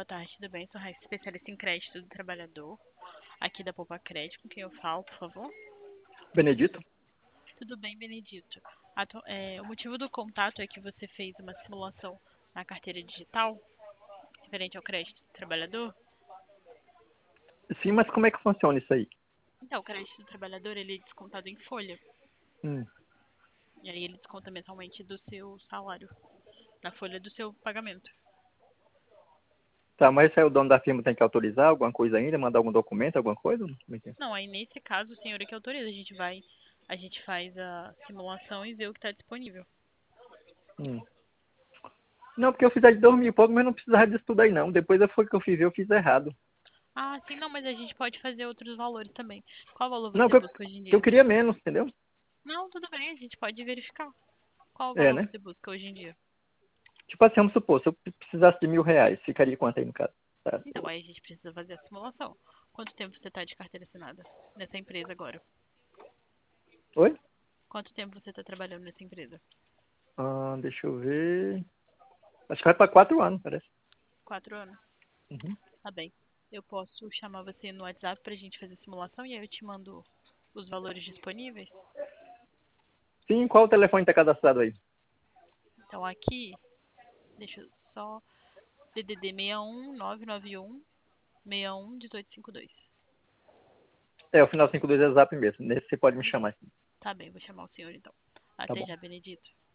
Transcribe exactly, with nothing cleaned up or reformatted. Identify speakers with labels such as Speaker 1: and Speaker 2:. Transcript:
Speaker 1: tarde, tudo bem? Sou Raíssa, especialista em crédito do trabalhador, aqui da Poupa Crédito, com quem eu falo, por favor.
Speaker 2: Benedito?
Speaker 1: Tudo bem, Benedito? Atu- é, o motivo do contato é que você fez uma simulação na carteira digital, referente ao crédito do trabalhador.
Speaker 2: Sim, mas como é que funciona isso aí?
Speaker 1: Então, o crédito do trabalhador, ele é descontado em folha,
Speaker 2: Hum.
Speaker 1: e aí ele desconta mensalmente do seu salário, na folha do seu pagamento.
Speaker 2: Tá, mas aí o dono da firma tem que autorizar alguma coisa ainda, mandar algum documento, alguma coisa? Como é que é?
Speaker 1: Não, aí nesse caso, o senhor é que autoriza, a gente vai, a gente faz a simulação e vê o que está disponível.
Speaker 2: Hum. Não, porque eu fiz a de dois mil e pouco, mas não precisava disso tudo aí não. Depois foi que eu fiz, eu fiz errado.
Speaker 1: Ah, sim, não, mas a gente pode fazer outros valores também. Qual valor
Speaker 2: Não,
Speaker 1: você
Speaker 2: que eu,
Speaker 1: busca hoje em
Speaker 2: que eu
Speaker 1: dia?
Speaker 2: queria menos, entendeu?
Speaker 1: Não, tudo bem, a gente pode verificar. Qual
Speaker 2: É,
Speaker 1: valor
Speaker 2: né?
Speaker 1: você busca hoje em dia?
Speaker 2: Tipo assim, vamos supor, se eu precisasse de mil reais, ficaria quanto aí no caso? Tá.
Speaker 1: Então, aí a gente precisa fazer a simulação. Quanto tempo você está de carteira assinada nessa empresa agora?
Speaker 2: Oi?
Speaker 1: Quanto tempo você está trabalhando nessa empresa?
Speaker 2: Ah, deixa eu ver. Acho que vai para quatro anos, parece.
Speaker 1: Quatro anos?
Speaker 2: Uhum.
Speaker 1: Tá bem. Eu posso chamar você no WhatsApp pra gente fazer a simulação e aí eu te mando os valores disponíveis?
Speaker 2: Sim, qual o telefone está cadastrado aí?
Speaker 1: Então, aqui, deixa eu só. D D D seis um nove nove um seis um um oito cinco dois.
Speaker 2: É, o final cinquenta e dois é zap mesmo. Nesse você pode me chamar.
Speaker 1: Tá bem, vou chamar o senhor então.
Speaker 2: Tá
Speaker 1: Até
Speaker 2: bom.
Speaker 1: já, Benedito.